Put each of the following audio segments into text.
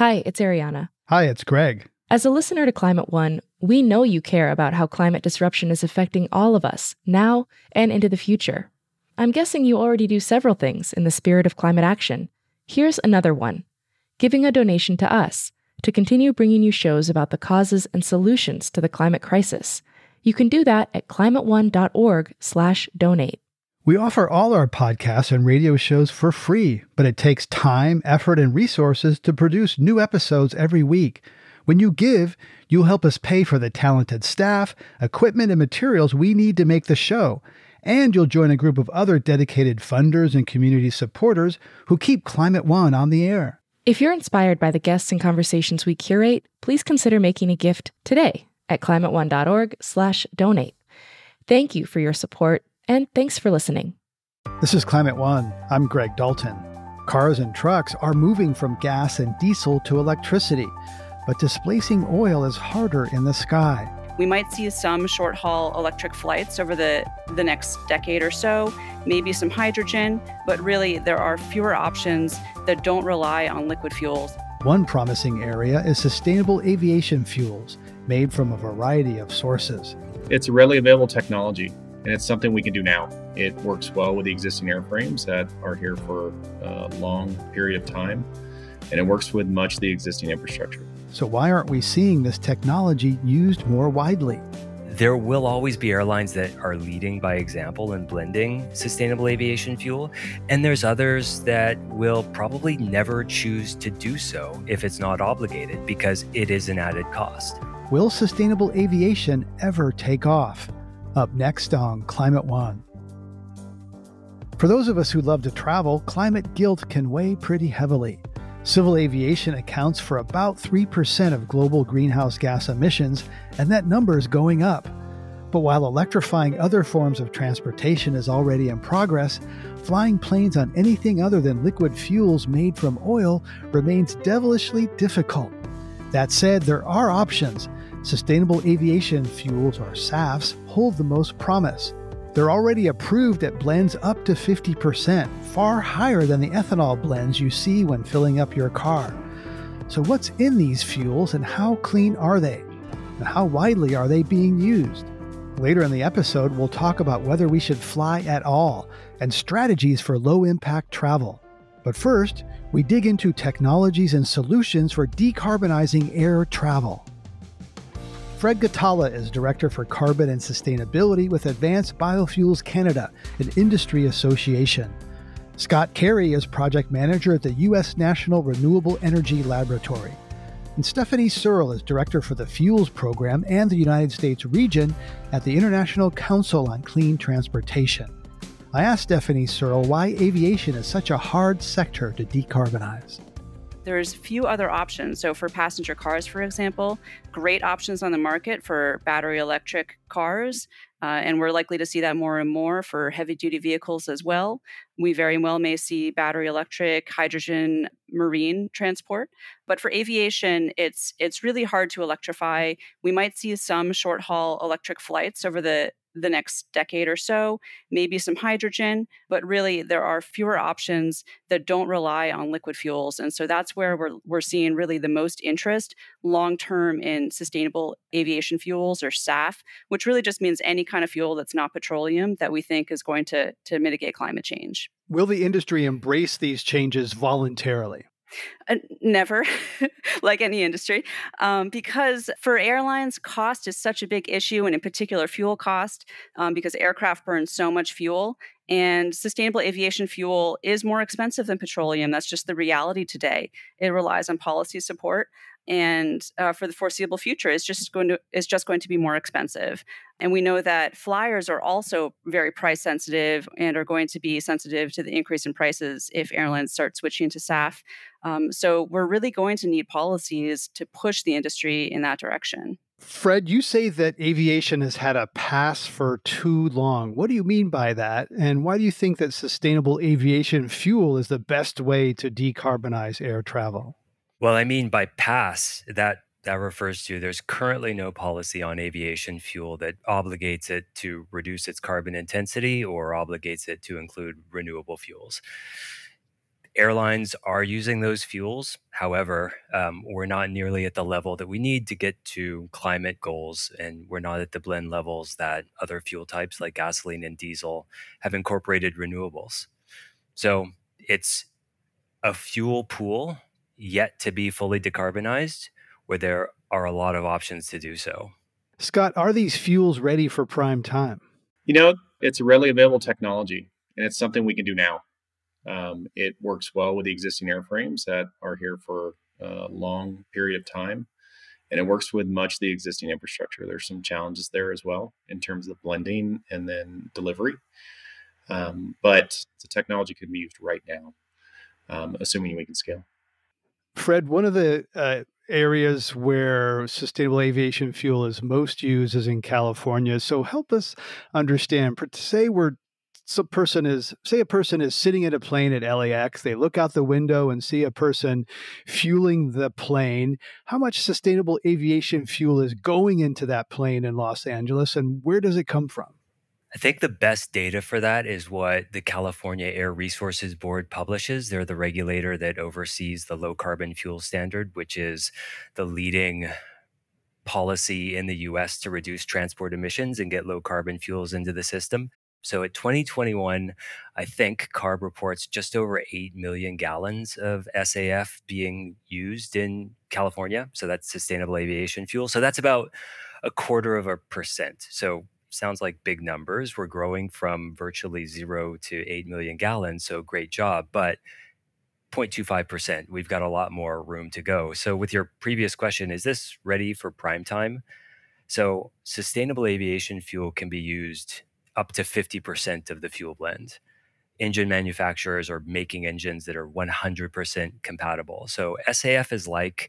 Hi, it's Ariana. Hi, it's Greg. As a listener to Climate One, we know you care about how climate disruption is affecting all of us, now and into the future. I'm guessing you already do several things in the spirit of climate action. Here's another one: giving a donation to us to continue bringing you shows about the causes and solutions to the climate crisis. You can do that at climateone.org/donate. We offer all our podcasts and radio shows for free, but it takes time, effort, and resources to produce new episodes every week. When you give, you'll help us pay for the talented staff, equipment, and materials we need to make the show. And you'll join a group of other dedicated funders and community supporters who keep Climate One on the air. If you're inspired by the guests and conversations we curate, please consider making a gift today at climateone.org/donate. Thank you for your support, and thanks for listening. This is Climate One. I'm Greg Dalton. Cars and trucks are moving from gas and diesel to electricity, but displacing oil is harder in the sky. We might see some short-haul electric flights over the next decade or so, maybe some hydrogen, but really there are fewer options that don't rely on liquid fuels. One promising area is sustainable aviation fuels, made from a variety of sources. It's a readily available technology, and it's something we can do now. It works well with the existing airframes that are here for a long period of time, and it works with much of the existing infrastructure. So why aren't we seeing this technology used more widely? There will always be airlines that are leading by example in blending sustainable aviation fuel, and there's others that will probably never choose to do so if it's not obligated because it is an added cost. Will sustainable aviation ever take off? Up next on Climate One. For those of us who love to travel, climate guilt can weigh pretty heavily. Civil aviation accounts for about 3% of global greenhouse gas emissions, and that number is going up. But while electrifying other forms of transportation is already in progress, flying planes on anything other than liquid fuels made from oil remains devilishly difficult. That said, there are options. Sustainable aviation fuels, or SAFs, hold the most promise. They're already approved at blends up to 50%, far higher than the ethanol blends you see when filling up your car. So what's in these fuels and how clean are they? And how widely are they being used? Later in the episode, we'll talk about whether we should fly at all and strategies for low-impact travel. But first, we dig into technologies and solutions for decarbonizing air travel. Fred Gatala is Director for Carbon and Sustainability with Advanced Biofuels Canada, an industry association. Scott Carey is Project Manager at the U.S. National Renewable Energy Laboratory. And Stephanie Searle is Director for the Fuels Program and the United States region at the International Council on Clean Transportation. I asked Stephanie Searle why aviation is such a hard sector to decarbonize. There's few other options. So for passenger cars, for example, great options on the market for battery electric cars. And we're likely to see that more and more for heavy duty vehicles as well. We very well may see battery electric, hydrogen, marine transport. But for aviation, it's really hard to electrify. We might see some short haul electric flights over the next decade or so, maybe some hydrogen, but really there are fewer options that don't rely on liquid fuels. And so that's where we're seeing really the most interest long-term in sustainable aviation fuels, or SAF, which really just means any kind of fuel that's not petroleum that we think is going to mitigate climate change. Will the industry embrace these changes voluntarily? Never, like any industry, because for airlines, cost is such a big issue, and in particular fuel cost, because aircraft burn so much fuel, and sustainable aviation fuel is more expensive than petroleum. That's just the reality today. It relies on policy support, and for the foreseeable future, it's just going to be more expensive. And we know that flyers are also very price sensitive and are going to be sensitive to the increase in prices if airlines start switching to SAF. So we're really going to need policies to push the industry in that direction. Fred, you say that aviation has had a pass for too long. What do you mean by that? And why do you think that sustainable aviation fuel is the best way to decarbonize air travel? Well, I mean by pass, that refers to there's currently no policy on aviation fuel that obligates it to reduce its carbon intensity or obligates it to include renewable fuels. Airlines are using those fuels. However, we're not nearly at the level that we need to get to climate goals, and we're not at the blend levels that other fuel types like gasoline and diesel have incorporated renewables. So it's a fuel pool yet to be fully decarbonized, where there are a lot of options to do so. Scott, are these fuels ready for prime time? It's a readily available technology, and it's something we can do now. It works well with the existing airframes that are here for a long period of time, and it works with much of the existing infrastructure. There's some challenges there as well in terms of blending and then delivery, but the technology could be used right now, assuming we can scale. Fred, one of the areas where sustainable aviation fuel is most used is in California. So help us understand. Say a person is sitting in a plane at LAX. They look out the window and see a person fueling the plane. How much sustainable aviation fuel is going into that plane in Los Angeles, and where does it come from? I think the best data for that is what the California Air Resources Board publishes. They're the regulator that oversees the low carbon fuel standard, which is the leading policy in the US to reduce transport emissions and get low carbon fuels into the system. So at 2021, I think CARB reports just over 8 million gallons of SAF being used in California. So that's sustainable aviation fuel. So that's about 0.25%. So sounds like big numbers. We're growing from virtually 0 to 8 million gallons. So great job. But 0.25%, we've got a lot more room to go. So with your previous question, is this ready for prime time? So sustainable aviation fuel can be used up to 50% of the fuel blend. Engine manufacturers are making engines that are 100% compatible. So SAF is like,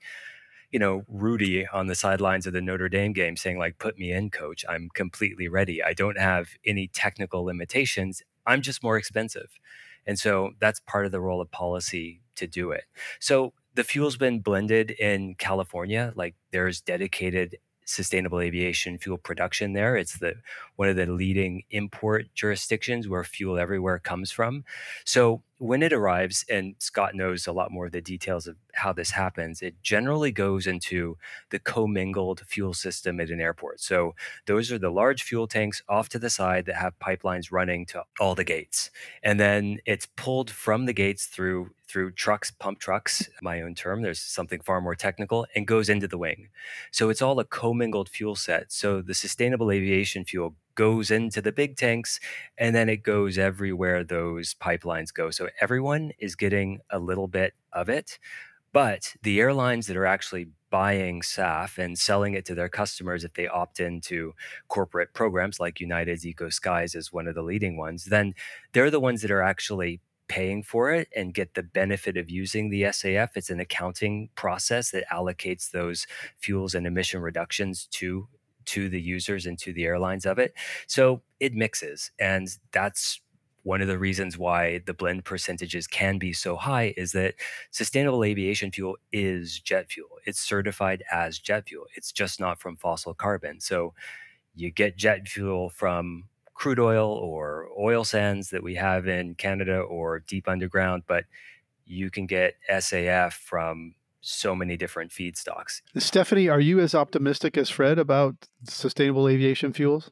Rudy on the sidelines of the Notre Dame game saying like, put me in, coach. I'm completely ready. I don't have any technical limitations. I'm just more expensive. And so that's part of the role of policy to do it. So the fuel's been blended in California. Like there's dedicated sustainable aviation fuel production there. It's one of the leading import jurisdictions where fuel everywhere comes from. So when it arrives, and Scott knows a lot more of the details of how this happens, it generally goes into the commingled fuel system at an airport. So those are the large fuel tanks off to the side that have pipelines running to all the gates. And then it's pulled from the gates through trucks, pump trucks, my own term, there's something far more technical, and goes into the wing. So it's all a commingled fuel set. So the sustainable aviation fuel goes into the big tanks, and then it goes everywhere those pipelines go. So everyone is getting a little bit of it. But the airlines that are actually buying SAF and selling it to their customers, if they opt into corporate programs like United's Eco Skies is one of the leading ones, then they're the ones that are actually paying for it and get the benefit of using the SAF. It's an accounting process that allocates those fuels and emission reductions to the users and to the airlines of it. So it mixes. And that's one of the reasons why the blend percentages can be so high is that sustainable aviation fuel is jet fuel. It's certified as jet fuel. It's just not from fossil carbon. So you get jet fuel from crude oil or oil sands that we have in Canada or deep underground, but you can get SAF from so many different feedstocks. Stephanie, are you as optimistic as Fred about sustainable aviation fuels?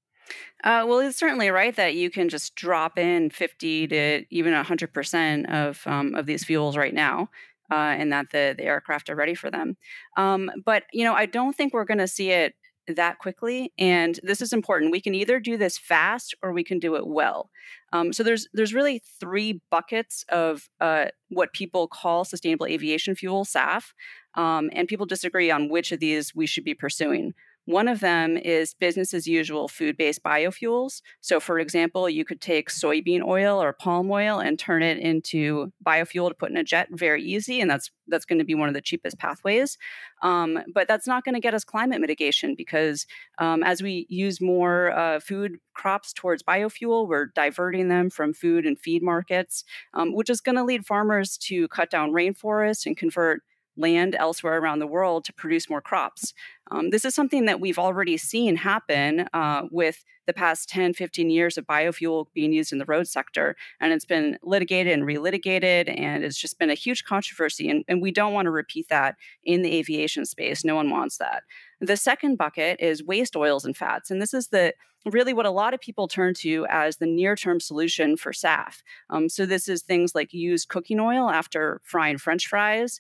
Well, it's certainly right that you can just drop in 50 to even 100% of these fuels right now, and that the aircraft are ready for them. But I don't think we're going to see it that quickly. And this is important. We can either do this fast or we can do it well. So there's really three buckets of what people call sustainable aviation fuel, SAF, and people disagree on which of these we should be pursuing. One of them is business as usual food-based biofuels. So for example, you could take soybean oil or palm oil and turn it into biofuel to put in a jet very easy. And that's going to be one of the cheapest pathways. But that's not going to get us climate mitigation because as we use more food crops towards biofuel, we're diverting them from food and feed markets, which is going to lead farmers to cut down rainforests and convert land elsewhere around the world to produce more crops. This is something that we've already seen happen with the past 10, 15 years of biofuel being used in the road sector. And it's been litigated and relitigated, and it's just been a huge controversy. And we don't want to repeat that in the aviation space. No one wants that. The second bucket is waste oils and fats. And this is really what a lot of people turn to as the near-term solution for SAF. So this is things like used cooking oil after frying French fries,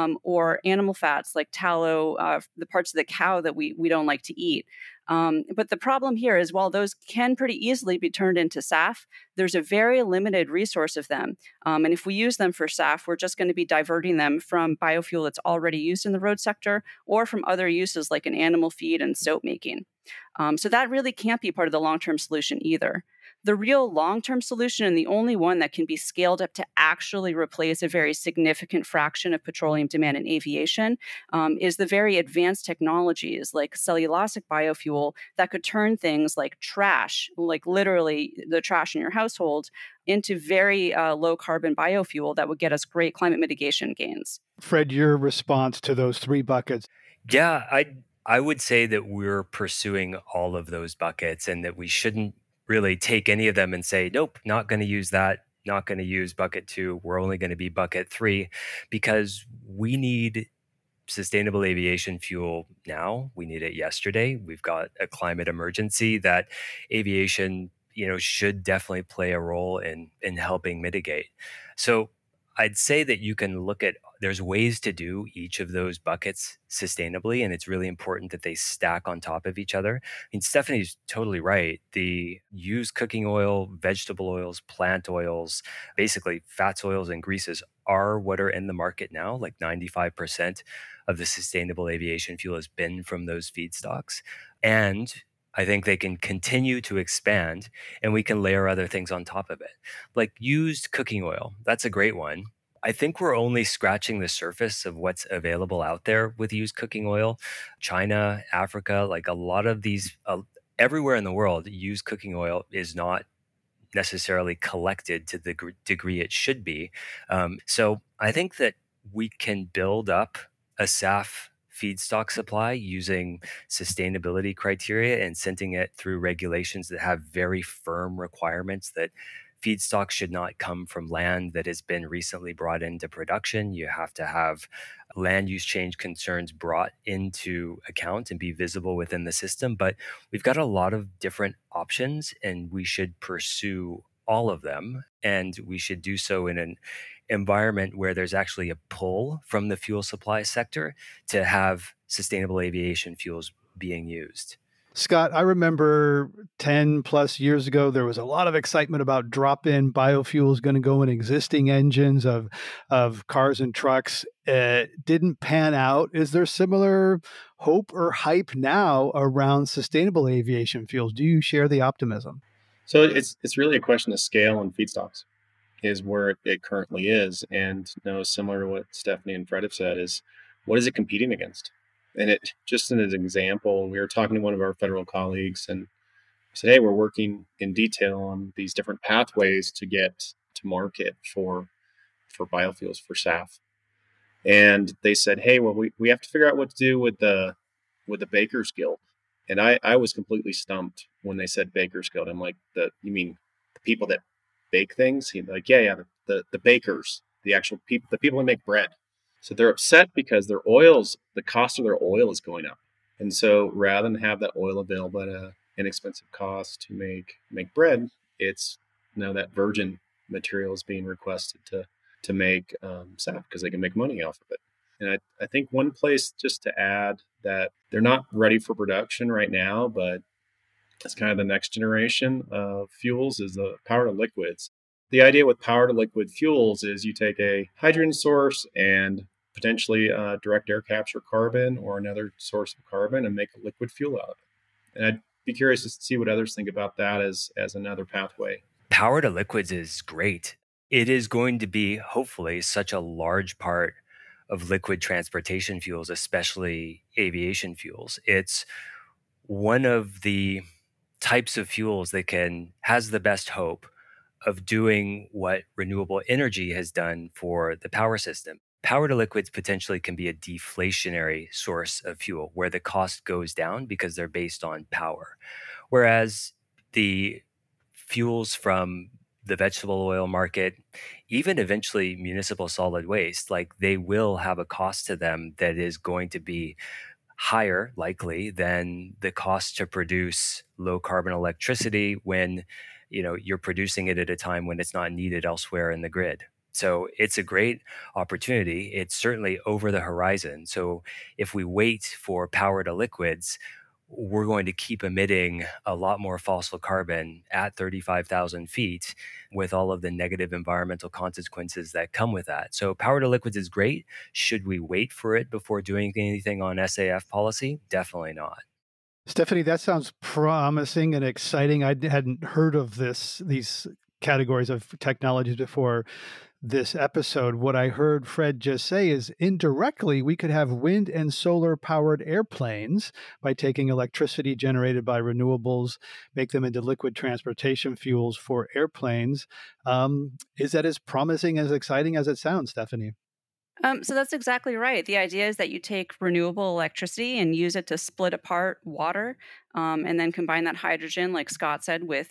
or animal fats like tallow, the parts of the cow that we don't like to eat. But the problem here is, while those can pretty easily be turned into SAF, there's a very limited resource of them. And if we use them for SAF, we're just going to be diverting them from biofuel that's already used in the road sector, or from other uses like in animal feed and soap making. So that really can't be part of the long-term solution either. The real long-term solution, and the only one that can be scaled up to actually replace a very significant fraction of petroleum demand in aviation, is the very advanced technologies like cellulosic biofuel that could turn things like trash, like literally the trash in your household, into very low carbon biofuel that would get us great climate mitigation gains. Fred, your response to those three buckets. Yeah, I would say that we're pursuing all of those buckets, and that we shouldn't really take any of them and say, nope, not going to use that, not going to use bucket 2, we're only going to be bucket 3, because we need sustainable aviation fuel now. We need it yesterday. We've got a climate emergency that aviation, should definitely play a role in helping mitigate. So I'd say that you can look at, there's ways to do each of those buckets sustainably, and it's really important that they stack on top of each other. I mean, Stephanie's totally right. The used cooking oil, vegetable oils, plant oils, basically fats, oils, and greases are what are in the market now. Like 95% of the sustainable aviation fuel has been from those feedstocks. And I think they can continue to expand, and we can layer other things on top of it. Like used cooking oil, that's a great one. I think we're only scratching the surface of what's available out there with used cooking oil. China, Africa, like a lot of these, everywhere in the world, used cooking oil is not necessarily collected to the degree it should be. So I think that we can build up a SAF feedstock supply using sustainability criteria and sending it through regulations that have very firm requirements that feedstock should not come from land that has been recently brought into production. You have to have land use change concerns brought into account and be visible within the system. But we've got a lot of different options, and we should pursue all of them. And we should do so in an environment where there's actually a pull from the fuel supply sector to have sustainable aviation fuels being used. Scott, I remember 10 plus years ago, there was a lot of excitement about drop-in biofuels going to go in existing engines of cars and trucks. It didn't pan out. Is there similar hope or hype now around sustainable aviation fuels? Do you share the optimism? So it's really a question of scale and feedstocks is where it currently is. And similar to what Stephanie and Fred have said, is what is it competing against? And it just as an example, we were talking to one of our federal colleagues and said, hey, we're working in detail on these different pathways to get to market for biofuels, for SAF. And they said, hey, well, we have to figure out what to do with the Bakers Guild. And I was completely stumped when they said Bakers Guild. I'm like, you mean the people that bake things? He's like, yeah, the bakers, the actual people, the people that make bread. So they're upset because their oils, the cost of their oil is going up. And so rather than have that oil available at an inexpensive cost to make bread, it's now that virgin material is being requested to make SAF because they can make money off of it. And I think one place just to add that they're not ready for production right now, but it's kind of the next generation of fuels is the power to liquids. The idea with power to liquid fuels is you take a hydrogen source and potentially direct air capture carbon or another source of carbon and make a liquid fuel out of it. And I'd be curious to see what others think about that as another pathway. Power to liquids is great. It is going to be, hopefully, such a large part of liquid transportation fuels, especially aviation fuels. It's one of the types of fuels that has the best hope of doing what renewable energy has done for the power system. power to liquids potentially can be a deflationary source of fuel where the cost goes down because they're based on power. Whereas the fuels from the vegetable oil market, even eventually municipal solid waste, like they will have a cost to them that is going to be higher likely than the cost to produce low carbon electricity when you're producing it at a time when it's not needed elsewhere in the grid. So it's a great opportunity. It's certainly over the horizon. So if we wait for power to liquids, we're going to keep emitting a lot more fossil carbon at 35,000 feet with all of the negative environmental consequences that come with that. So power to liquids is great. Should we wait for it before doing anything on SAF policy? Definitely not. Stephanie, that sounds promising and exciting. I hadn't heard of these categories of technologies before this episode. What I heard Fred just say is indirectly, we could have wind and solar powered airplanes by taking electricity generated by renewables, make them into liquid transportation fuels for airplanes. Is that as promising, as exciting as it sounds, Stephanie? So that's exactly right. The idea is that you take renewable electricity and use it to split apart water, and then combine that hydrogen, like Scott said, with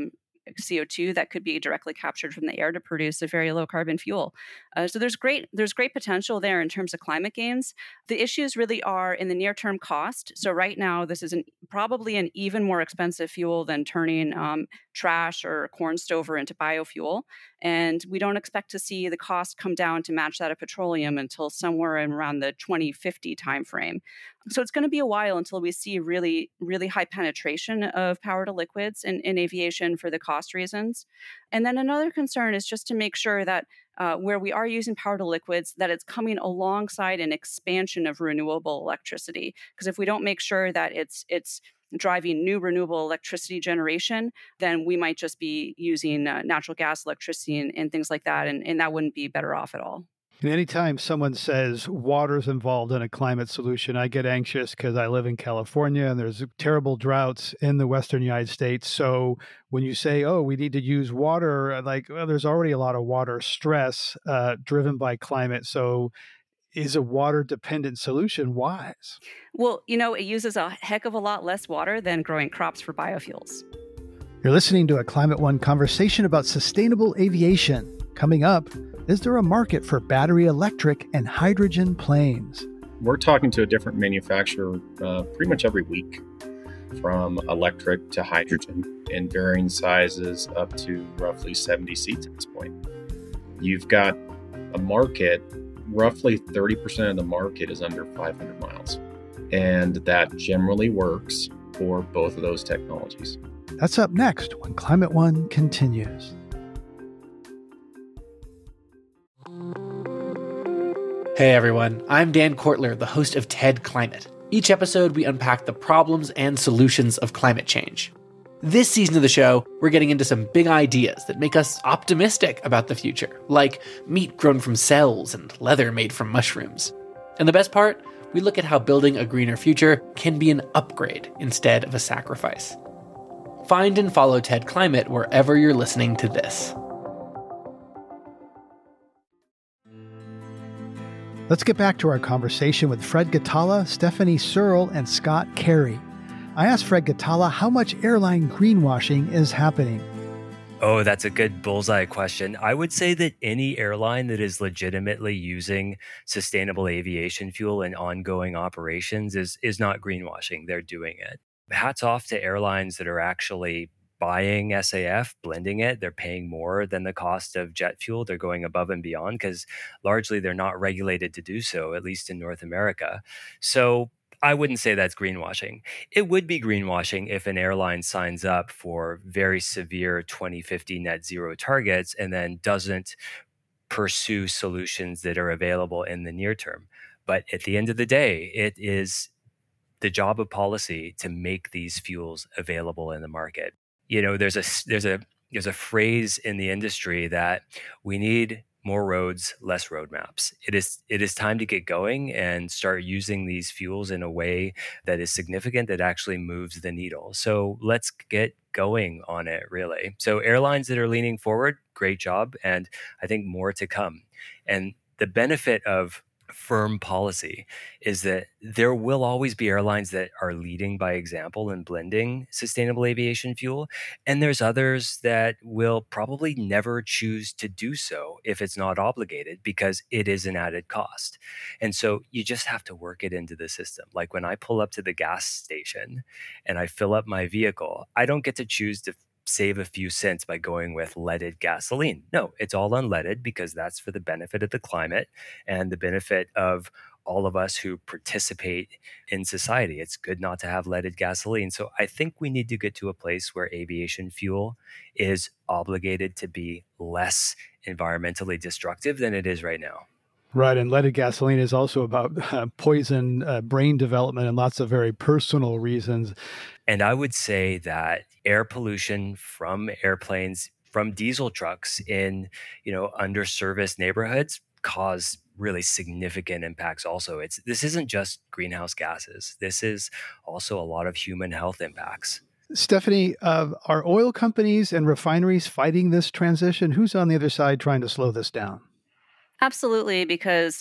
CO2 that could be directly captured from the air to produce a very low carbon fuel. So there's great potential there in terms of climate gains. The issues really are in the near term cost. So right now, this is probably an even more expensive fuel than turning trash or corn stover into biofuel. And we don't expect to see the cost come down to match that of petroleum until somewhere in around the 2050 timeframe. So it's going to be a while until we see really, really high penetration of power to liquids in aviation for the cost reasons. And then another concern is just to make sure that where we are using power to liquids, that it's coming alongside an expansion of renewable electricity. Because if we don't make sure that it's driving new renewable electricity generation, then we might just be using natural gas electricity and things like that. And that wouldn't be better off at all. And anytime someone says water's involved in a climate solution, I get anxious because I live in California and there's terrible droughts in the Western United States. So when you say, oh, we need to use water, there's already a lot of water stress driven by climate. So is a water-dependent solution wise? Well, it uses a heck of a lot less water than growing crops for biofuels. You're listening to a Climate One conversation about sustainable aviation. Coming up, is there a market for battery electric and hydrogen planes? We're talking to a different manufacturer pretty much every week, from electric to hydrogen in varying sizes up to roughly 70 seats at this point. You've got a market, roughly 30% of the market is under 500 miles. And that generally works for both of those technologies. That's up next when Climate One continues. Hey everyone, I'm Dan Kortler, the host of TED Climate. Each episode, we unpack the problems and solutions of climate change. This season of the show, we're getting into some big ideas that make us optimistic about the future, like meat grown from cells and leather made from mushrooms. And the best part, we look at how building a greener future can be an upgrade instead of a sacrifice. Find and follow TED Climate wherever you're listening to this. Let's get back to our conversation with Fred Gitala, Stephanie Searle, and Scott Carey. I asked Fred Gitala how much airline greenwashing is happening. Oh, that's a good bullseye question. I would say that any airline that is legitimately using sustainable aviation fuel in ongoing operations is not greenwashing. They're doing it. Hats off to airlines that are actually buying SAF, blending it. They're paying more than the cost of jet fuel. They're going above and beyond because largely they're not regulated to do so, at least in North America. So I wouldn't say that's greenwashing. It would be greenwashing if an airline signs up for very severe 2050 net zero targets and then doesn't pursue solutions that are available in the near term. But at the end of the day, it is the job of policy to make these fuels available in the market. There's a phrase in the industry that we need more roads, less roadmaps. It is time to get going and start using these fuels in a way that is significant, that actually moves the needle. So let's get going on it, really. So airlines that are leaning forward, great job. And I think more to come. And The benefit of firm policy is that there will always be airlines that are leading by example in blending sustainable aviation fuel. And there's others that will probably never choose to do so if it's not obligated because it is an added cost. And so you just have to work it into the system. Like when I pull up to the gas station and I fill up my vehicle, I don't get to choose to save a few cents by going with leaded gasoline. No, it's all unleaded because that's for the benefit of the climate and the benefit of all of us who participate in society. It's good not to have leaded gasoline. So I think we need to get to a place where aviation fuel is obligated to be less environmentally destructive than it is right now. Right. And leaded gasoline is also about poison, brain development, and lots of very personal reasons. And I would say that air pollution from airplanes, from diesel trucks in, underserviced neighborhoods cause really significant impacts also. This isn't just greenhouse gases. This is also a lot of human health impacts. Stephanie, are oil companies and refineries fighting this transition? Who's on the other side trying to slow this down? Absolutely, because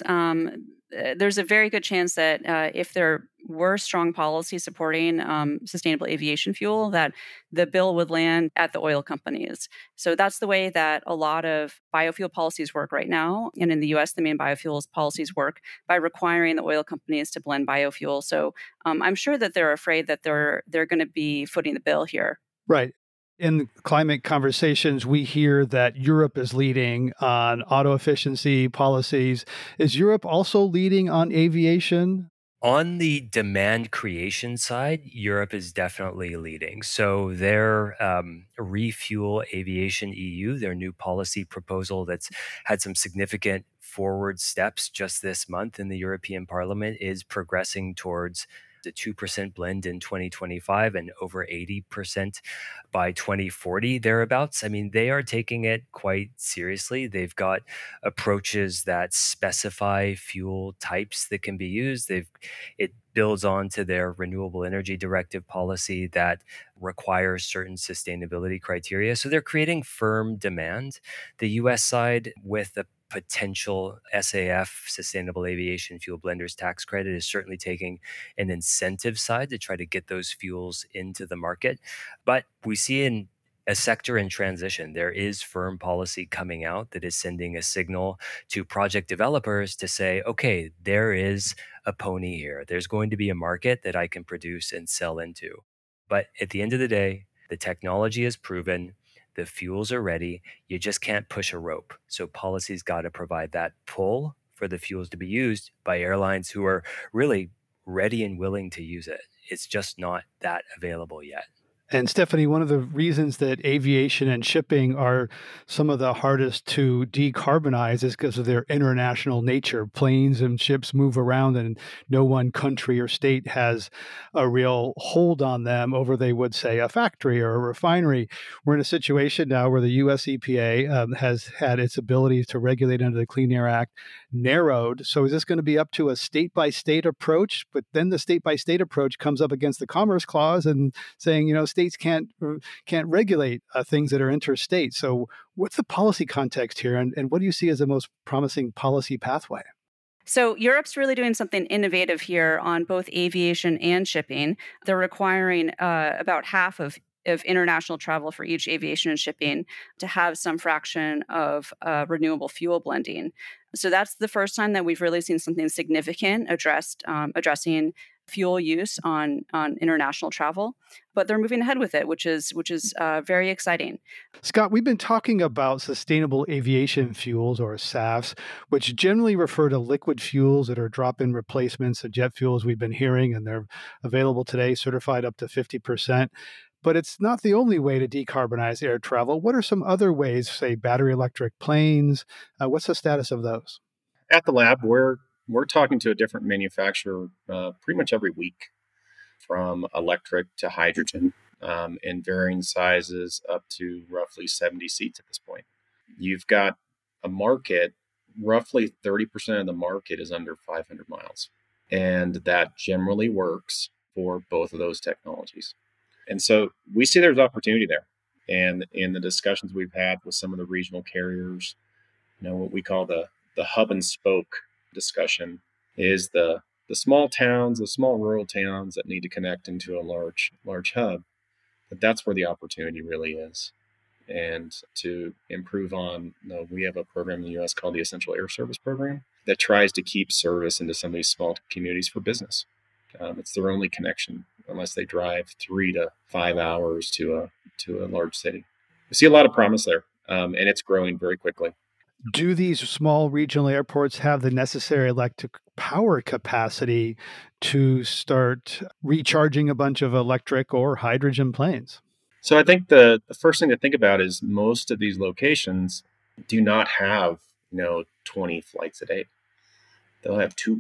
there's a very good chance that if there were strong policy supporting sustainable aviation fuel, that the bill would land at the oil companies. So that's the way that a lot of biofuel policies work right now. And in the U.S., the main biofuels policies work by requiring the oil companies to blend biofuel. So I'm sure that they're afraid that they're going to be footing the bill here. Right. In climate conversations, we hear that Europe is leading on auto efficiency policies. Is Europe also leading on aviation? On the demand creation side, Europe is definitely leading. So their Refuel Aviation EU, their new policy proposal that's had some significant forward steps just this month in the European Parliament, is progressing towards a 2% blend in 2025 and over 80% by 2040, thereabouts. I mean, they are taking it quite seriously. They've got approaches that specify fuel types that can be used. It builds on to their renewable energy directive policy that requires certain sustainability criteria. So they're creating firm demand. The US side, with the potential SAF, Sustainable Aviation Fuel Blenders tax credit, is certainly taking an incentive side to try to get those fuels into the market. But we see in a sector in transition, there is firm policy coming out that is sending a signal to project developers to say, okay, there is a pony here. There's going to be a market that I can produce and sell into. But at the end of the day, the technology is proven. The fuels are ready. You just can't push a rope. So policy's got to provide that pull for the fuels to be used by airlines who are really ready and willing to use it. It's just not that available yet. And Stephanie, one of the reasons that aviation and shipping are some of the hardest to decarbonize is because of their international nature. Planes and ships move around, and no one country or state has a real hold on them over, they would say, a factory or a refinery. We're in a situation now where the U.S. EPA has had its ability to regulate under the Clean Air Act narrowed. So is this going to be up to a state-by-state approach? But then the state-by-state approach comes up against the Commerce Clause and saying, states can't regulate things that are interstate. So what's the policy context here, and what do you see as the most promising policy pathway? So Europe's really doing something innovative here on both aviation and shipping. They're requiring about half of international travel for each aviation and shipping to have some fraction of renewable fuel blending. So that's the first time that we've really seen something significant addressing fuel use on international travel. But they're moving ahead with it, which is very exciting. Scott, we've been talking about sustainable aviation fuels, or SAFs, which generally refer to liquid fuels that are drop-in replacements of jet fuels we've been hearing, and they're available today, certified up to 50%. But it's not the only way to decarbonize air travel. What are some other ways, say battery electric planes? What's the status of those? At the lab, we're talking to a different manufacturer pretty much every week, from electric to hydrogen, in varying sizes up to roughly 70 seats at this point. You've got a market, roughly 30% of the market is under 500 miles. And that generally works for both of those technologies. And so we see there's opportunity there. And in the discussions we've had with some of the regional carriers, what we call the the hub and spoke discussion is the small towns, the small rural towns that need to connect into a large hub. But that's where the opportunity really is. And to improve on, we have a program in the U.S. called the Essential Air Service Program that tries to keep service into some of these small communities for business. It's their only connection unless they drive 3 to 5 hours to a large city. We see a lot of promise there, and it's growing very quickly. Do these small regional airports have the necessary electric power capacity to start recharging a bunch of electric or hydrogen planes? So I think the first thing to think about is most of these locations do not have 20 flights a day. They'll have 2.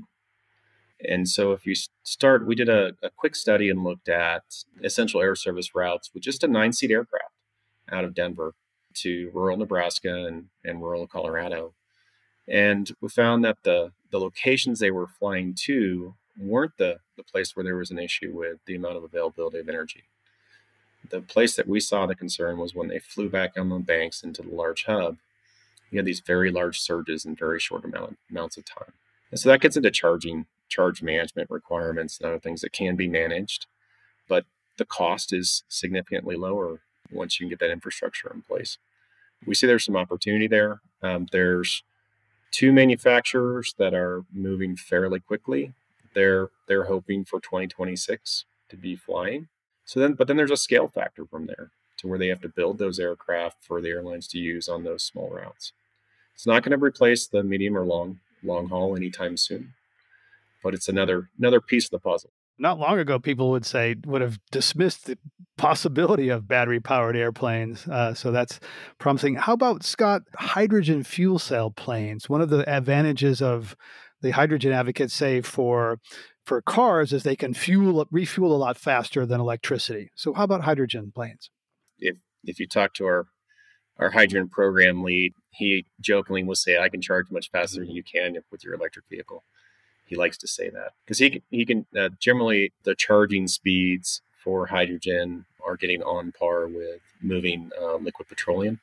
And so if you start, we did a quick study and looked at essential air service routes with just a 9-seat aircraft out of Denver to rural Nebraska and rural Colorado. And we found that the locations they were flying to weren't the place where there was an issue with the amount of availability of energy. The place that we saw the concern was when they flew back on the banks into the large hub, you had these very large surges in very short amounts of time. And so that gets into charge management requirements and other things that can be managed, but the cost is significantly lower once you can get that infrastructure in place. We see there's some opportunity there. There's 2 manufacturers that are moving fairly quickly. They're hoping for 2026 to be flying. But then there's a scale factor from there to where they have to build those aircraft for the airlines to use on those small routes. It's not going to replace the medium or long haul anytime soon, but it's another piece of the puzzle. Not long ago, people would have dismissed the possibility of battery-powered airplanes. So that's promising. How about, Scott, hydrogen fuel cell planes? One of the advantages of the hydrogen advocates say for cars is they can refuel a lot faster than electricity. So how about hydrogen planes? If you talk to our hydrogen program lead, he jokingly will say, "I can charge much faster than you can with your electric vehicle." He likes to say that because he can generally the charging speeds for hydrogen are getting on par with moving liquid petroleum.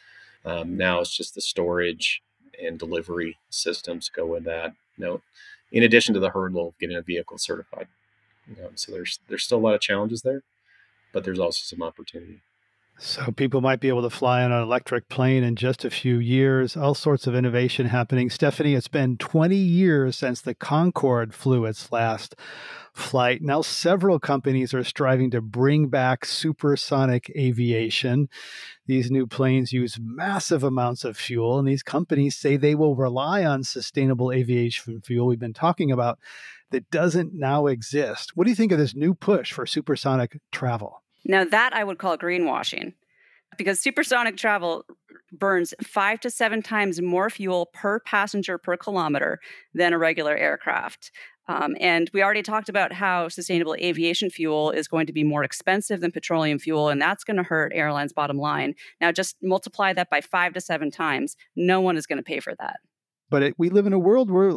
Now it's just the storage and delivery systems go with that. In addition to the hurdle of getting a vehicle certified. So there's still a lot of challenges there, but there's also some opportunity. So people might be able to fly on an electric plane in just a few years. All sorts of innovation happening. Stephanie, it's been 20 years since the Concorde flew its last flight. Now several companies are striving to bring back supersonic aviation. These new planes use massive amounts of fuel, and these companies say they will rely on sustainable aviation fuel we've been talking about that doesn't now exist. What do you think of this new push for supersonic travel? Now that I would call greenwashing, because supersonic travel burns 5 to 7 times more fuel per passenger per kilometer than a regular aircraft. And we already talked about how sustainable aviation fuel is going to be more expensive than petroleum fuel, and that's going to hurt airlines' bottom line. Now, just multiply that by 5 to 7 times. No one is going to pay for that. But we live in a world where,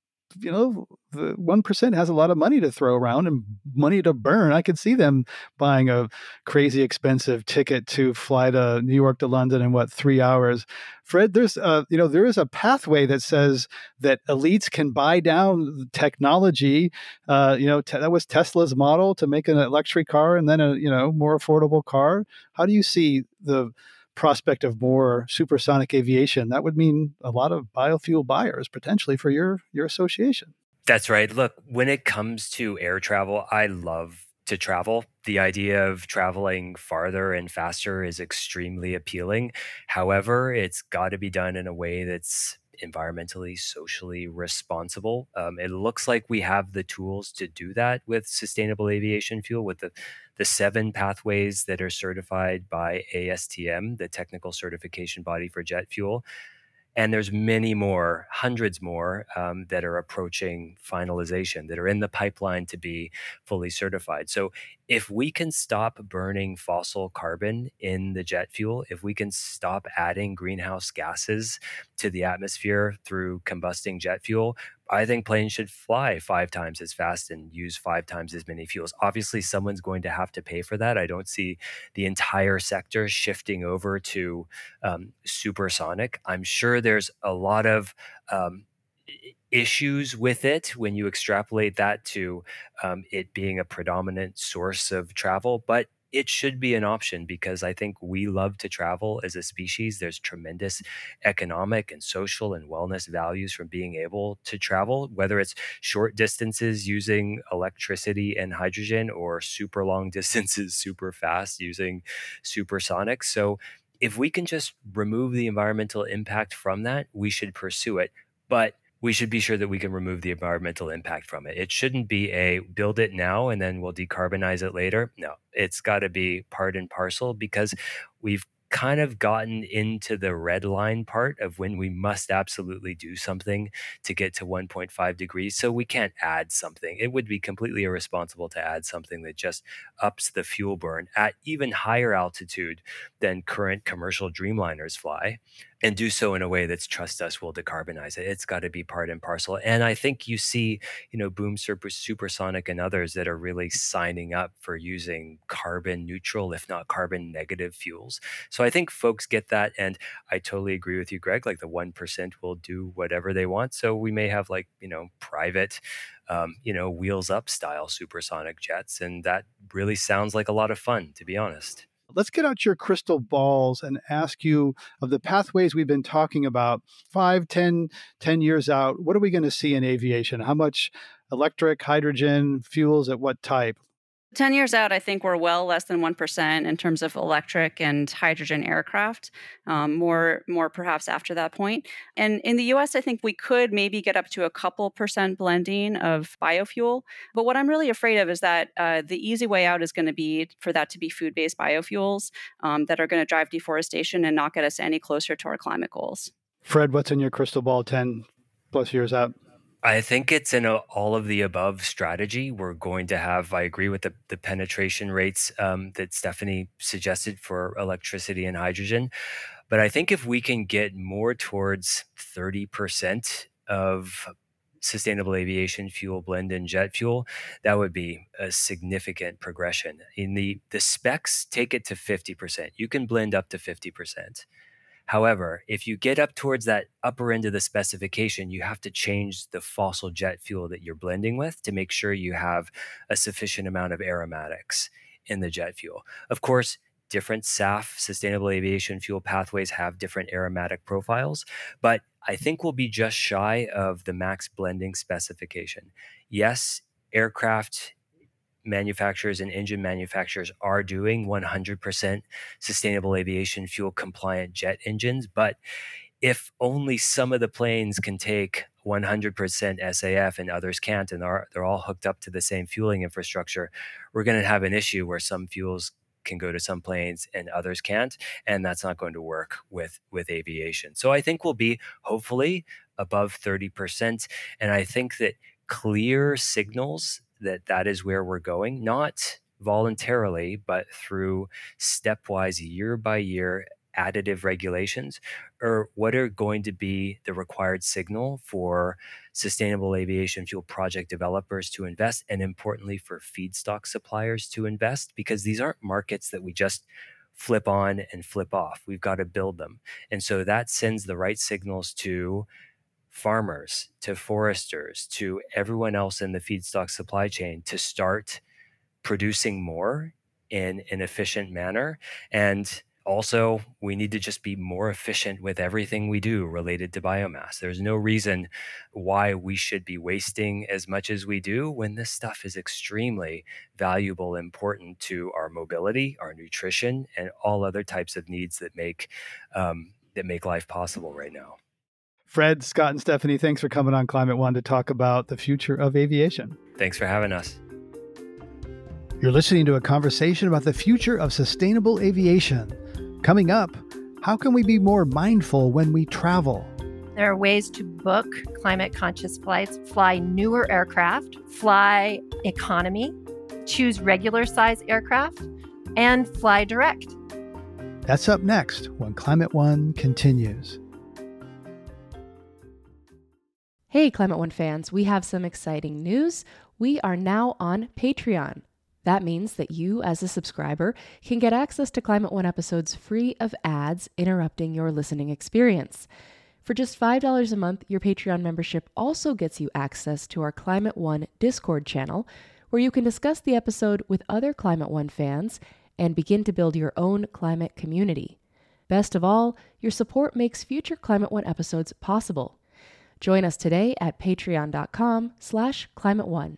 the 1% has a lot of money to throw around and money to burn. I could see them buying a crazy expensive ticket to fly to New York to London in 3 hours. Fred, there is a pathway that says that elites can buy down technology. That was Tesla's model to make an electric car and then a more affordable car. How do you see the prospect of more supersonic aviation? That would mean a lot of biofuel buyers potentially for your association. That's right. Look, when it comes to air travel, I love to travel. The idea of traveling farther and faster is extremely appealing. However, it's got to be done in a way that's environmentally, socially responsible. It looks like we have the tools to do that with sustainable aviation fuel, with the 7 pathways that are certified by ASTM, the technical certification body for jet fuel. And there's many more, hundreds more that are approaching finalization, that are in the pipeline to be fully certified. So if we can stop burning fossil carbon in the jet fuel, if we can stop adding greenhouse gases to the atmosphere through combusting jet fuel, I think planes should fly 5 times as fast and use 5 times as many fuels. Obviously, someone's going to have to pay for that. I don't see the entire sector shifting over to supersonic. I'm sure there's a lot of issues with it when you extrapolate that to it being a predominant source of travel, but it should be an option because I think we love to travel as a species. There's tremendous economic and social and wellness values from being able to travel, whether it's short distances using electricity and hydrogen or super long distances super fast using supersonic. So if we can just remove the environmental impact from that, we should pursue it. But we should be sure that we can remove the environmental impact from it. It shouldn't be a build it now and then we'll decarbonize it later. No, it's got to be part and parcel because we've kind of gotten into the red line part of when we must absolutely do something to get to 1.5 degrees. So we can't add something. It would be completely irresponsible to add something that just ups the fuel burn at even higher altitude than current commercial Dreamliners fly, and do so in a way that's, trust us, will decarbonize it. It's got to be part and parcel. And I think you see, Boom Supersonic and others that are really signing up for using carbon neutral, if not carbon negative fuels. So I think folks get that. And I totally agree with you, Greg, like the 1% will do whatever they want. So we may have private, wheels up style supersonic jets. And that really sounds like a lot of fun, to be honest. Let's get out your crystal balls and ask you of the pathways we've been talking about 5, 10 years out. What are we going to see in aviation? How much electric, hydrogen, fuels at what type? 10 years out, I think we're well less than 1% in terms of electric and hydrogen aircraft, more perhaps after that point. And in the US, I think we could maybe get up to a couple percent blending of biofuel. But what I'm really afraid of is that the easy way out is going to be for that to be food-based biofuels that are going to drive deforestation and not get us any closer to our climate goals. Fred, what's in your crystal ball 10 plus years out? I think it's in all of the above strategy. We're going to have, I agree with the penetration rates that Stephanie suggested for electricity and hydrogen. But I think if we can get more towards 30% of sustainable aviation fuel blend in jet fuel, that would be a significant progression. In the specs, take it to 50%. You can blend up to 50%. However, if you get up towards that upper end of the specification, you have to change the fossil jet fuel that you're blending with to make sure you have a sufficient amount of aromatics in the jet fuel. Of course, different SAF, sustainable aviation fuel pathways, have different aromatic profiles, but I think we'll be just shy of the max blending specification. Yes, aircraft manufacturers and engine manufacturers are doing 100% sustainable aviation fuel compliant jet engines. But if only some of the planes can take 100% SAF and others can't, and they're all hooked up to the same fueling infrastructure, we're going to have an issue where some fuels can go to some planes and others can't. And that's not going to work with aviation. So I think we'll be hopefully above 30%. And I think that clear signals that is where we're going, not voluntarily, but through stepwise, year by year additive regulations, or what are going to be the required signal for sustainable aviation fuel project developers to invest, and importantly for feedstock suppliers to invest, because these aren't markets that we just flip on and flip off. We've got to build them. And so that sends the right signals to farmers, to foresters, to everyone else in the feedstock supply chain to start producing more in an efficient manner. And also, we need to just be more efficient with everything we do related to biomass. There's no reason why we should be wasting as much as we do when this stuff is extremely valuable, important to our mobility, our nutrition, and all other types of needs that make life possible right now. Fred, Scott, and Stephanie, thanks for coming on Climate One to talk about the future of aviation. Thanks for having us. You're listening to a conversation about the future of sustainable aviation. Coming up, how can we be more mindful when we travel? There are ways to book climate-conscious flights, fly newer aircraft, fly economy, choose regular-size aircraft, and fly direct. That's up next when Climate One continues. Hey, Climate One fans, we have some exciting news. We are now on Patreon. That means that you, as a subscriber, can get access to Climate One episodes free of ads interrupting your listening experience. For just $5 a month, your Patreon membership also gets you access to our Climate One Discord channel, where you can discuss the episode with other Climate One fans and begin to build your own climate community. Best of all, your support makes future Climate One episodes possible. Join us today at patreon.com/climateone.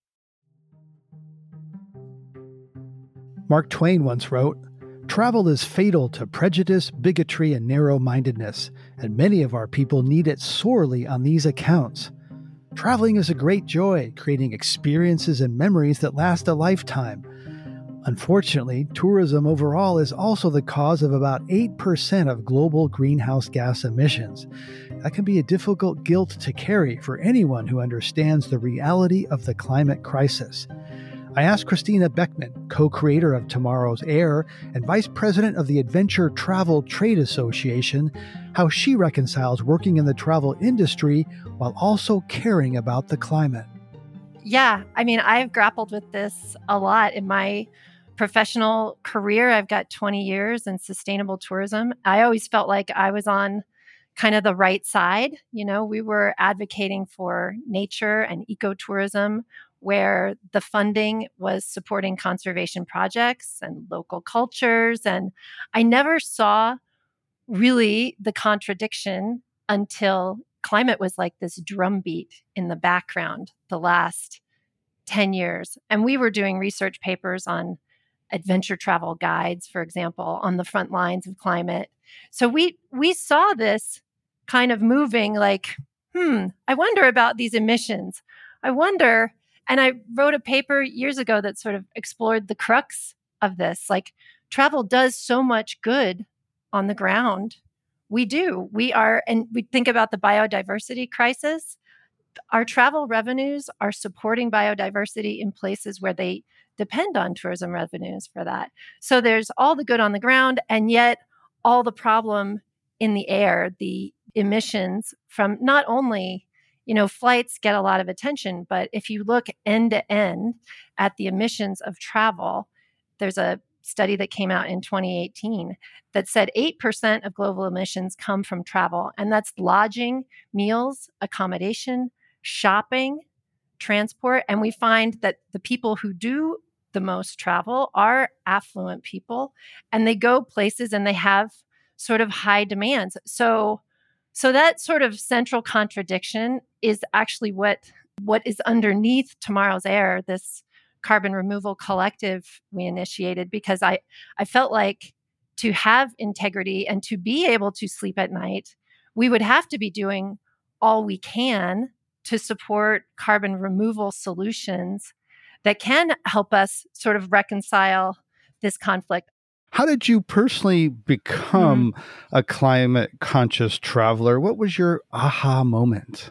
Mark Twain once wrote, "Travel is fatal to prejudice, bigotry, and narrow-mindedness, and many of our people need it sorely on these accounts. Traveling is a great joy, creating experiences and memories that last a lifetime. Unfortunately, tourism overall is also the cause of about 8% of global greenhouse gas emissions. That can be a difficult guilt to carry for anyone who understands the reality of the climate crisis." I asked Christina Beckman, co-creator of Tomorrow's Air and vice president of the Adventure Travel Trade Association, how she reconciles working in the travel industry while also caring about the climate. Yeah, I mean, I've grappled with this a lot in my professional career. I've got 20 years in sustainable tourism. I always felt like I was on kind of the right side. You know, we were advocating for nature and ecotourism, where the funding was supporting conservation projects and local cultures. And I never saw really the contradiction until climate was like this drumbeat in the background the last 10 years. And we were doing research papers on adventure travel guides, for example, on the front lines of climate. So we saw this kind of moving like, I wonder about these emissions. I wonder, and I wrote a paper years ago that sort of explored the crux of this. Like, travel does so much good on the ground. We do. And we think about the biodiversity crisis. Our travel revenues are supporting biodiversity in places where they depend on tourism revenues for that. So there's all the good on the ground, and yet all the problem in the air, the emissions from not only, flights get a lot of attention, but if you look end to end at the emissions of travel, there's a study that came out in 2018 that said 8% of global emissions come from travel, and that's lodging, meals, accommodation, shopping, transport. And we find that the people who do the most travel are affluent people, and they go places and they have sort of high demands. So that sort of central contradiction is actually what is underneath Tomorrow's Air, this carbon removal collective we initiated, because I felt like to have integrity and to be able to sleep at night, we would have to be doing all we can to support carbon removal solutions that can help us sort of reconcile this conflict. How did you personally become a climate conscious traveler? What was your aha moment?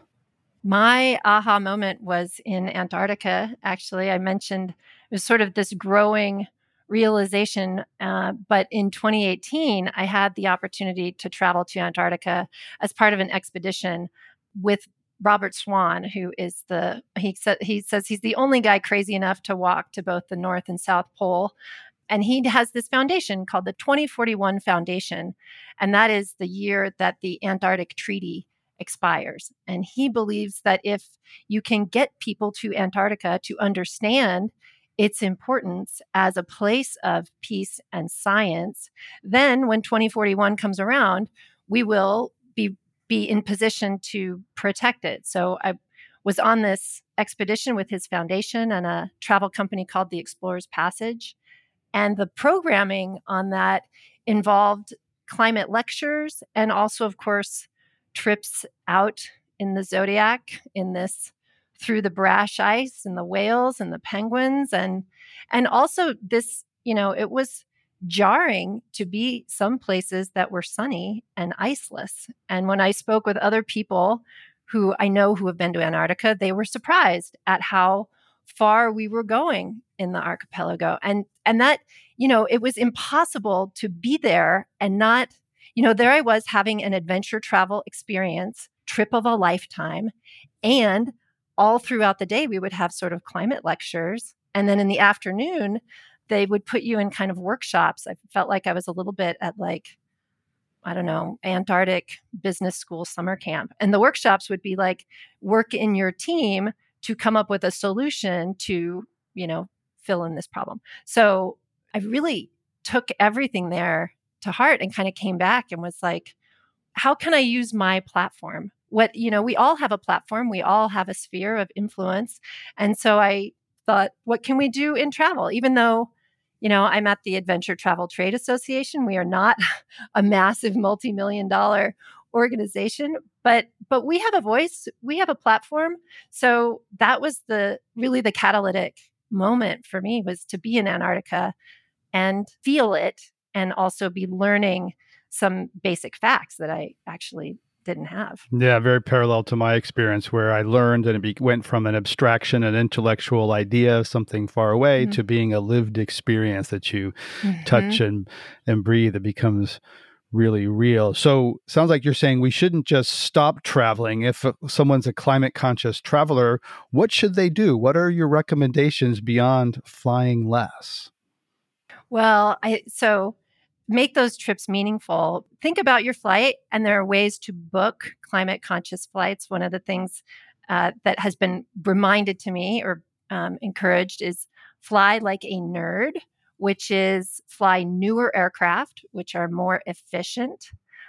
My aha moment was in Antarctica, actually. I mentioned it was sort of this growing realization. But in 2018, I had the opportunity to travel to Antarctica as part of an expedition with Robert Swan, who is he says he's the only guy crazy enough to walk to both the North and South Pole. And he has this foundation called the 2041 Foundation. And that is the year that the Antarctic Treaty expires. And he believes that if you can get people to Antarctica to understand its importance as a place of peace and science, then when 2041 comes around, we will be in position to protect it. So I was on this expedition with his foundation and a travel company called the Explorer's Passage. And the programming on that involved climate lectures and also, of course, trips out in the Zodiac through the brash ice and the whales and the penguins. And also this, it was jarring to be some places that were sunny and iceless. And when I spoke with other people who I know who have been to Antarctica, they were surprised at how far we were going in the archipelago. And that, it was impossible to be there and not, there I was having an adventure travel experience trip of a lifetime. And all throughout the day, we would have sort of climate lectures. And then in the afternoon, they would put you in kind of workshops. I felt like I was a little bit at like, I don't know, Antarctic business school summer camp. And the workshops would be like, work in your team to come up with a solution to, fill in this problem. So I really took everything there to heart and kind of came back and was like, how can I use my platform? We all have a platform. We all have a sphere of influence. And so I thought, what can we do in travel? Even though, I'm at the Adventure Travel Trade Association. We are not a massive multi-million-dollar organization, but we have a voice, we have a platform. So that was really the catalytic moment for me, was to be in Antarctica and feel it, and also be learning some basic facts that I actually didn't have. Yeah, very parallel to my experience, where I learned and it went from an abstraction, an intellectual idea of something far away, to being a lived experience that you touch and breathe. It becomes really real. So sounds like you're saying we shouldn't just stop traveling. If someone's a climate conscious traveler, what should they do? What are your recommendations beyond flying less? Well, so make those trips meaningful. Think about your flight, and there are ways to book climate conscious flights. One of the things that has been reminded to me or encouraged is fly like a nerd, which is fly newer aircraft, which are more efficient,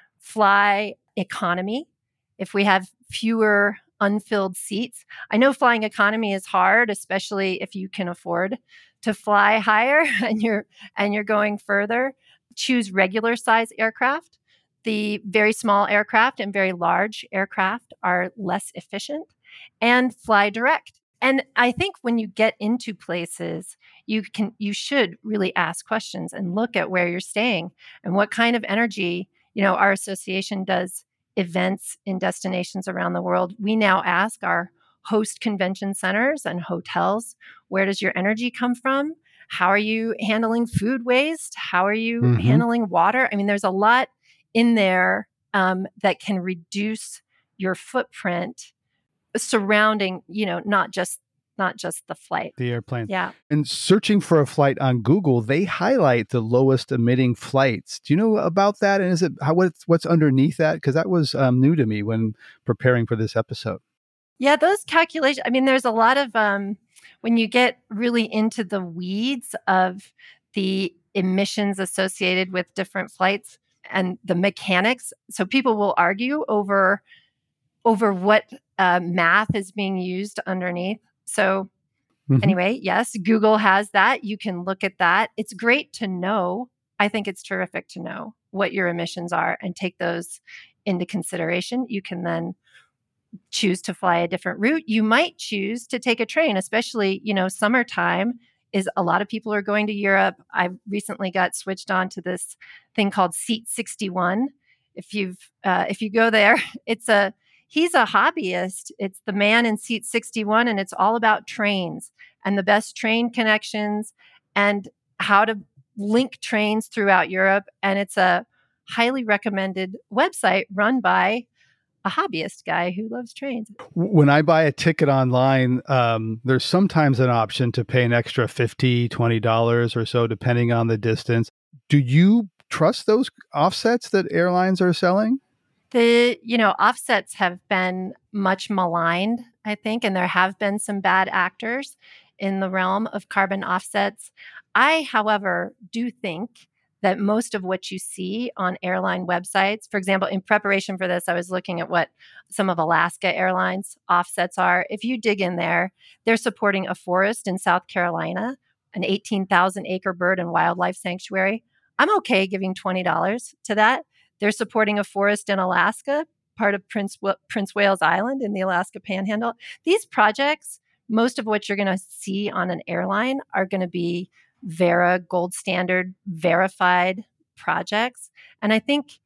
fly economy. If we have fewer unfilled seats, I know flying economy is hard, especially if you can afford to fly higher and you're going further. Choose regular size aircraft. The very small aircraft and very large aircraft are less efficient, and fly direct. And I think when you get into places, you should really ask questions and look at where you're staying and what kind of energy. Our association does events in destinations around the world. We now ask our host convention centers and hotels, where does your energy come from? How are you handling food waste? How are you handling water? I mean, there's a lot in there that can reduce your footprint surrounding, not just the flight. The airplane. Yeah. And searching for a flight on Google, they highlight the lowest emitting flights. Do you know about that? And is it what's underneath that? Because that was new to me when preparing for this episode. Yeah, those calculations. I mean, there's a lot of when you get really into the weeds of the emissions associated with different flights and the mechanics. So people will argue over what math is being used underneath. So anyway, yes, Google has that. You can look at that. It's great to know. I think it's terrific to know what your emissions are and take those into consideration. You can then choose to fly a different route. You might choose to take a train, especially, summertime is a lot of people are going to Europe. I recently got switched on to this thing called Seat 61. If you go there, he's a hobbyist. It's the man in Seat 61, and it's all about trains and the best train connections and how to link trains throughout Europe. And it's a highly recommended website run by a hobbyist guy who loves trains. When I buy a ticket online, there's sometimes an option to pay an extra $50, $20 or so, depending on the distance. Do you trust those offsets that airlines are selling? The, offsets have been much maligned, I think, and there have been some bad actors in the realm of carbon offsets. I, however, do think that most of what you see on airline websites, for example, in preparation for this, I was looking at what some of Alaska Airlines offsets are. If you dig in there, they're supporting a forest in South Carolina, an 18,000 acre bird and wildlife sanctuary. I'm okay giving $20 to that. They're supporting a forest in Alaska, part of Prince Wales Island in the Alaska Panhandle. These projects, most of what you're going to see on an airline are going to be Verra gold standard verified projects. And I think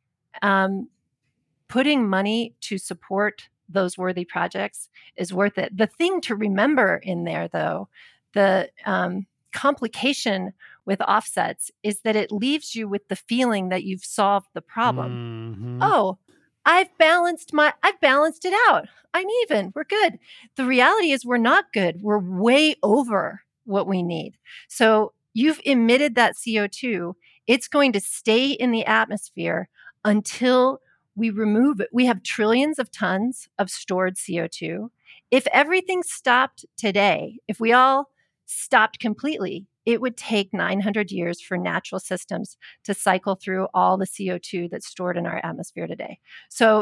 putting money to support those worthy projects is worth it. The thing to remember in there, though, the complication with offsets is that it leaves you with the feeling that you've solved the problem. Oh, I've balanced it out. I'm even. We're good. The reality is we're not good. We're way over what we need. So you've emitted that CO2. It's going to stay in the atmosphere until we remove it. We have trillions of tons of stored CO2. If everything stopped today, if we all stopped completely, it would take 900 years for natural systems to cycle through all the CO2 that's stored in our atmosphere today. So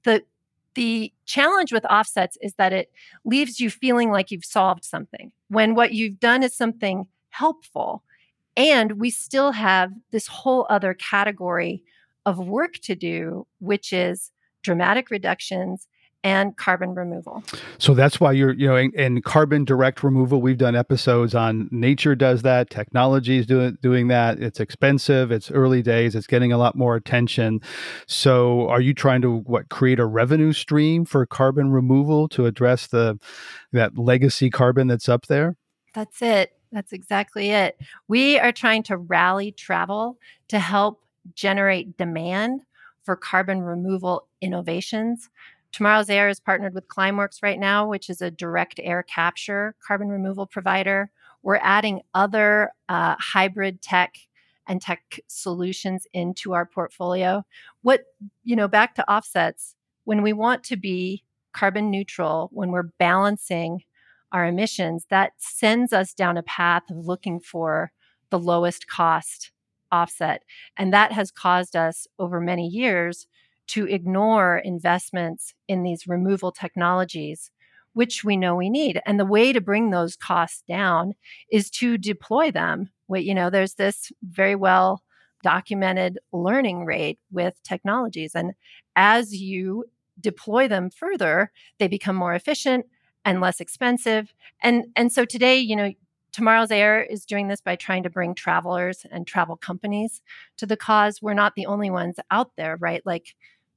the challenge with offsets is that it leaves you feeling like you've solved something when what you've done is something helpful. And we still have this whole other category of work to do, which is dramatic reductions and carbon removal. So that's why in carbon direct removal, we've done episodes on nature does that, technology is doing that. It's expensive. It's early days. It's getting a lot more attention. So are you trying to create a revenue stream for carbon removal to address that legacy carbon that's up there? That's it. That's exactly it. We are trying to rally travel to help generate demand for carbon removal innovations. Tomorrow's Air is partnered with Climeworks right now, which is a direct air capture carbon removal provider. We're adding other hybrid tech and tech solutions into our portfolio. Back to offsets, when we want to be carbon neutral, when we're balancing our emissions, that sends us down a path of looking for the lowest cost offset. And that has caused us over many years to ignore investments in these removal technologies, which we know we need. And the way to bring those costs down is to deploy them. There's this very well documented learning rate with technologies. And as you deploy them further, they become more efficient and less expensive. And so today, Tomorrow's Air is doing this by trying to bring travelers and travel companies to the cause. We're not the only ones out there, right? Like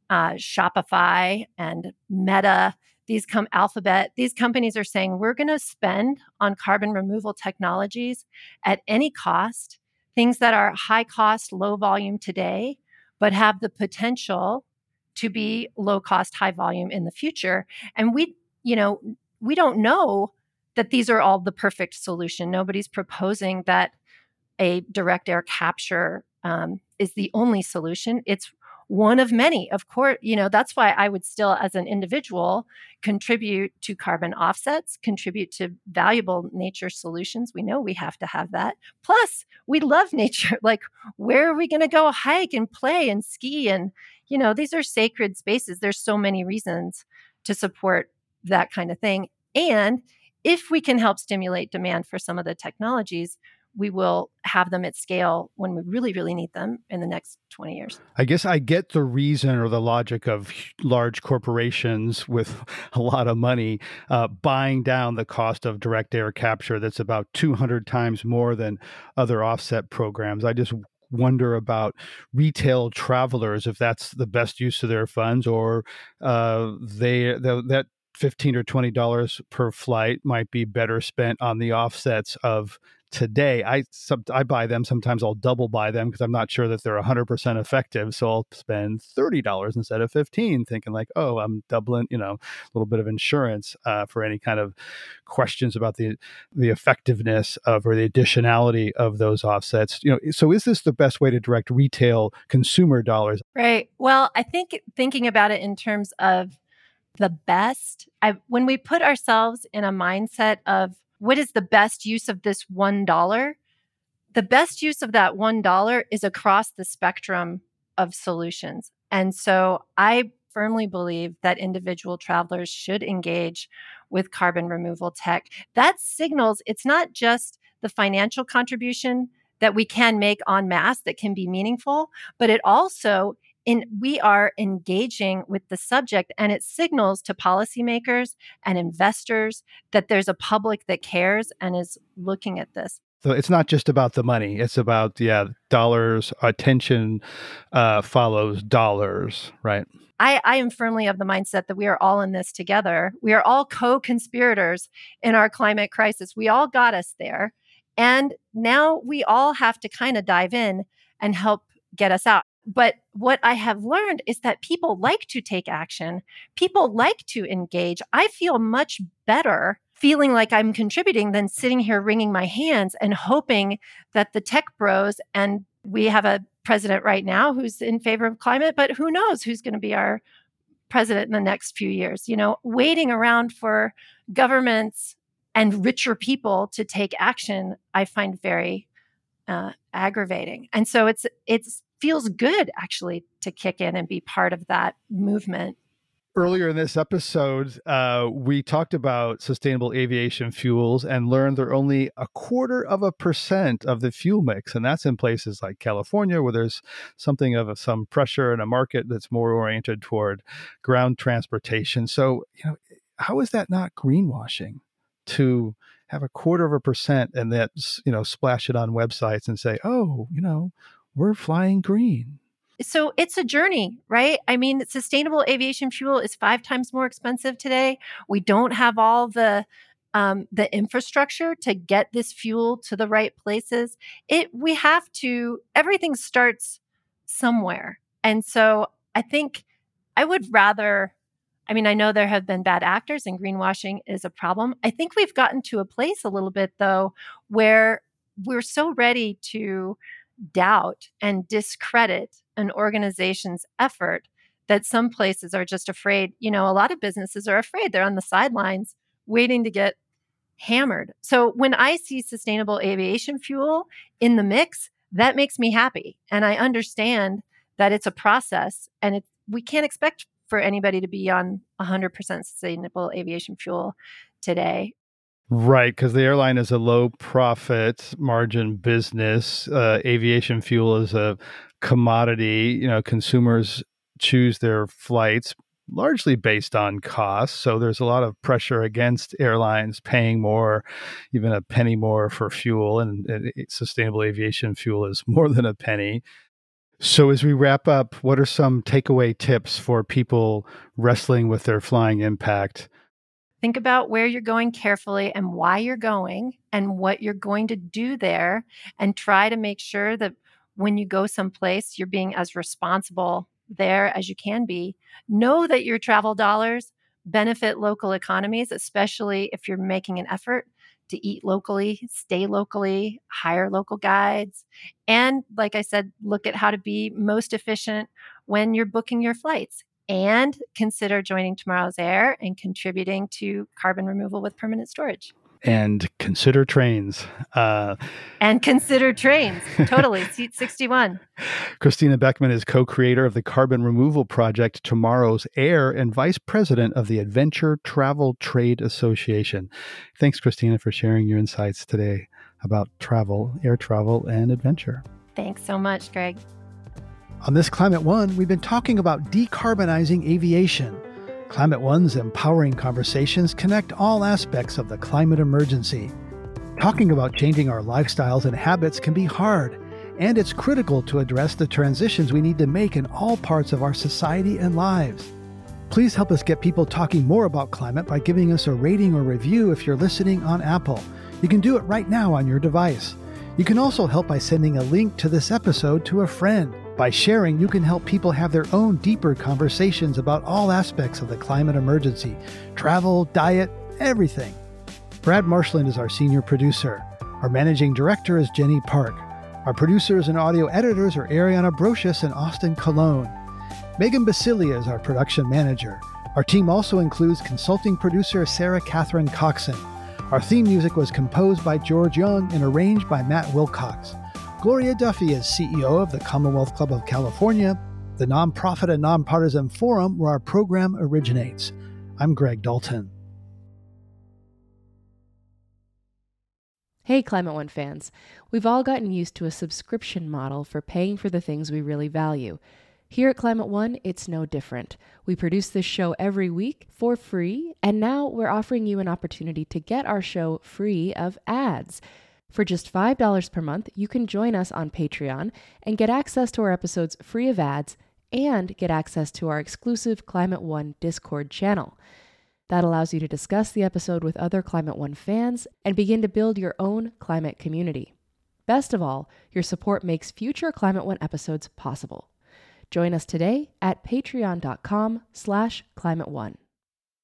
Shopify and Meta, Alphabet, these companies are saying we're going to spend on carbon removal technologies at any cost, things that are high cost, low volume today, but have the potential to be low cost, high volume in the future. And we don't know that these are all the perfect solution. Nobody's proposing that a direct air capture is the only solution. It's one of many. Of course, that's why I would still, as an individual, contribute to carbon offsets, contribute to valuable nature solutions. We know we have to have that. Plus, we love nature. Like, where are we going to go hike and play and ski? And, these are sacred spaces. There's so many reasons to support that kind of thing. And if we can help stimulate demand for some of the technologies, we will have them at scale when we really, really need them in the next 20 years. I guess I get the reason or the logic of large corporations with a lot of money buying down the cost of direct air capture that's about 200 times more than other offset programs. I just wonder about retail travelers, if that's the best use of their funds, or that $15 or $20 per flight might be better spent on the offsets of today. I buy them. Sometimes I'll double buy them because I'm not sure that they're 100% effective. So I'll spend $30 instead of $15, thinking like, oh, I'm doubling, a little bit of insurance for any kind of questions about the effectiveness of or the additionality of those offsets. So is this the best way to direct retail consumer dollars? Right. Well, I think thinking about it in terms of the best, when we put ourselves in a mindset of what is the best use of this $1, the best use of that $1 is across the spectrum of solutions. And so I firmly believe that individual travelers should engage with carbon removal tech. That signals it's not just the financial contribution that we can make en masse that can be meaningful, but it also we are engaging with the subject, and it signals to policymakers and investors that there's a public that cares and is looking at this. So it's not just about the money. It's about, dollars, attention follows dollars, right? I am firmly of the mindset that we are all in this together. We are all co-conspirators in our climate crisis. We all got us there. And now we all have to kind of dive in and help get us out. But what I have learned is that people like to take action. People like to engage. I feel much better feeling like I'm contributing than sitting here wringing my hands and hoping that the tech bros, and we have a president right now who's in favor of climate, but who knows who's going to be our president in the next few years, waiting around for governments and richer people to take action, I find very aggravating. And so it feels good actually to kick in and be part of that movement. Earlier in this episode, we talked about sustainable aviation fuels and learned they're only 0.25% of the fuel mix. And that's in places like California, where there's something of some pressure in a market that's more oriented toward ground transportation. So, how is that not greenwashing to have 0.25% and that, splash it on websites and say, oh, we're flying green? So it's a journey, right? I mean, sustainable aviation fuel is 5 times more expensive today. We don't have all the infrastructure to get this fuel to the right places. Everything starts somewhere. And so I think I would rather, I know there have been bad actors and greenwashing is a problem. I think we've gotten to a place a little bit though, where we're so ready to doubt and discredit an organization's effort that some places are just afraid. A lot of businesses are afraid. They're on the sidelines waiting to get hammered. So when I see sustainable aviation fuel in the mix, that makes me happy. And I understand that it's a process and we can't expect for anybody to be on 100% sustainable aviation fuel today. Right, because the airline is a low profit margin business. Aviation fuel is a commodity. Consumers choose their flights largely based on cost. So there's a lot of pressure against airlines paying more, even a penny more for fuel. And sustainable aviation fuel is more than a penny. So as we wrap up, what are some takeaway tips for people wrestling with their flying impact? Think about where you're going carefully and why you're going and what you're going to do there, and try to make sure that when you go someplace, you're being as responsible there as you can be. Know that your travel dollars benefit local economies, especially if you're making an effort to eat locally, stay locally, hire local guides. And like I said, look at how to be most efficient when you're booking your flights. And consider joining Tomorrow's Air and contributing to carbon removal with permanent storage. And consider trains. Totally. Seat 61. Christina Beckman is co-creator of the carbon removal project Tomorrow's Air and vice president of the Adventure Travel Trade Association. Thanks, Christina, for sharing your insights today about travel, air travel, and adventure. Thanks so much, Greg. On this Climate One, we've been talking about decarbonizing aviation. Climate One's empowering conversations connect all aspects of the climate emergency. Talking about changing our lifestyles and habits can be hard, and it's critical to address the transitions we need to make in all parts of our society and lives. Please help us get people talking more about climate by giving us a rating or review if you're listening on Apple. You can do it right now on your device. You can also help by sending a link to this episode to a friend. By sharing, you can help people have their own deeper conversations about all aspects of the climate emergency: travel, diet, everything. Brad Marshland is our senior producer. Our managing director is Jenny Park. Our producers and audio editors are Ariana Brocious and Austin Colon. Megan Basilia is our production manager. Our team also includes consulting producer Sarah Catherine Coxon. Our theme music was composed by George Young and arranged by Matt Wilcox. Gloria Duffy is CEO of the Commonwealth Club of California, the nonprofit and nonpartisan forum where our program originates. I'm Greg Dalton. Hey, Climate One fans. We've all gotten used to a subscription model for paying for the things we really value. Here at Climate One, it's no different. We produce this show every week for free, and now we're offering you an opportunity to get our show free of ads. For just $5 per month, you can join us on Patreon and get access to our episodes free of ads and get access to our exclusive Climate One Discord channel. That allows you to discuss the episode with other Climate One fans and begin to build your own climate community. Best of all, your support makes future Climate One episodes possible. Join us today at patreon.com/climateone.